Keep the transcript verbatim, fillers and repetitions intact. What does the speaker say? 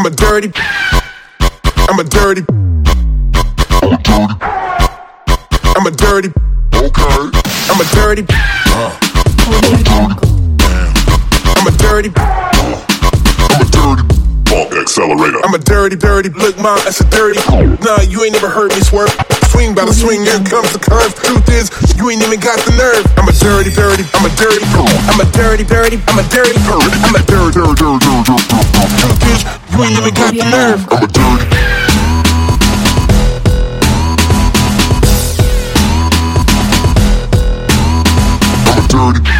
a dirty. I'm a dirty. I'm a dirty. Okay. I'm a dirty. I'm a dirty. I'm a dirty. Funk accelerator. I'm a dirty, dirty. Look, mom, that's a dirty. Nah, you ain't never heard me swerve. Swing by the swing, here comes the curve. Truth is, you ain't even got the nerve. I'm a dirty, dirty. I'm a dirty. I'm a dirty, dirty. I'm a dirty. I'm a dirty, dirty, dirty, dirty. Truth is, you ain't even got the nerve. I'm a dirty. I'm a dirty.